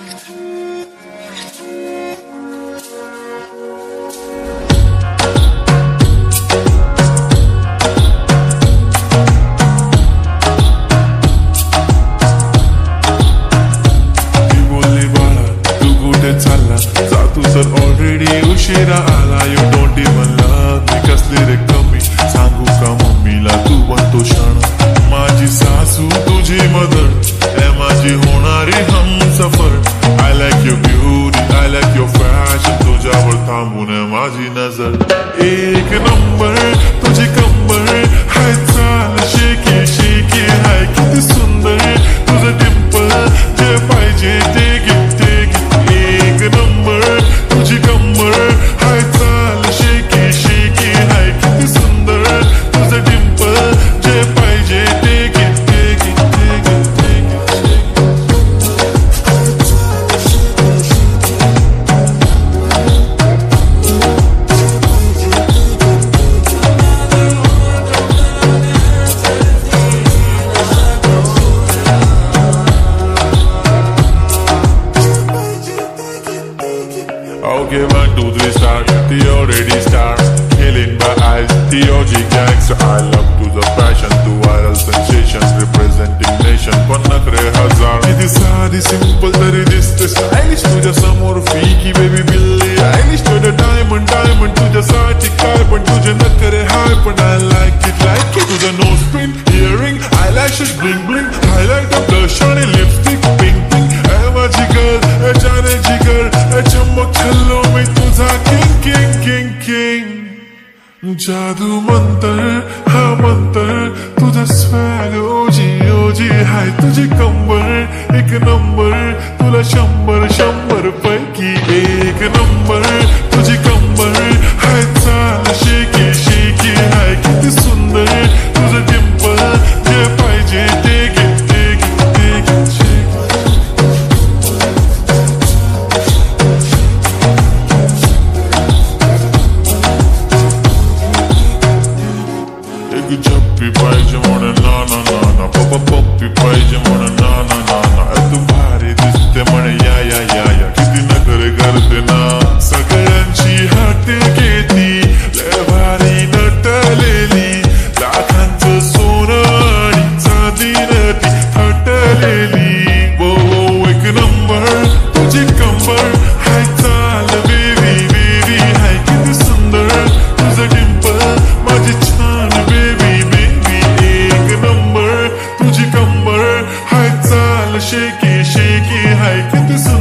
Already उशिरा आला. You don't even love me. कसली रे कमी सांगू का मम्मीला तू बनतो क्षण. माझी सासू तुझी मदर ए माझी होणारी हमसफर. I like your beauty I like your fashion. तुझ्यावर थांबून माझी नजर. एक नंबर तुझी कंबर हाय चाल शेकी शेकी हाय किती सुंदर तुझं डिंपल. जे पाहिजे ते घे ते घे. एक नंबर तुझी कंबर हाय चाल शेकी शेकी हाय किती सुंदर तुझं डिंपल. जे पाहिजे ते घे ते घे ते घे ते घे. Okay, 1, 2, 3 start. The already start. Killing my eyes. The OG gangster. I love to the passion. To viral sensations. Representing nation. पण नखरे हजार. किती साधी simple तरी दिसते stylish. तुझ्या समोर फिकी baby बिल्ली. Stylish तुझं diamond diamond. तुझ्यासाठी काय पण तुझे नखरे हाय पण I like it like it. तुझं nose pin, earring, eyelashes bling bling. Highlight the blush आणि lipstick pink pink. माझी girl, जाने जिगर, चमक छल्लो मी तुझा किंग किंग किंग किंग. जादू मंतर हा मंतर तुझा स्वॅग ओजी ओजी हाय. तुझी कंबर एक नंबर तुला 100 पैकी एक नंबर. तुझी कंबर हाय चाल शेकी शेकी हाय किती सुंदर तुझं डिंपल. जे पाहिजे ते घे ते घे ते घे. Chappi pahiye म्हणून ना ना ना ना. पप्पी पाहिजे म्हणून ना ना ना ना. तू भारी दिसते म्हणे या या या या. किती नखरे करते ना. सगळ्यांची हाते घेती लय भारी नटलेली. लाखांचं सोनं आणि चांदी नटी हटलेली. वो एक नंबर तुझी कंबर हाय चाल बेबी बेबी हाय किती सुंदर तुझं डिंपल. माझी छान बेबी बेबी. एक नंबर तुझी कंबर हाय चाल शेकी शेकी हाय किती सुंदर.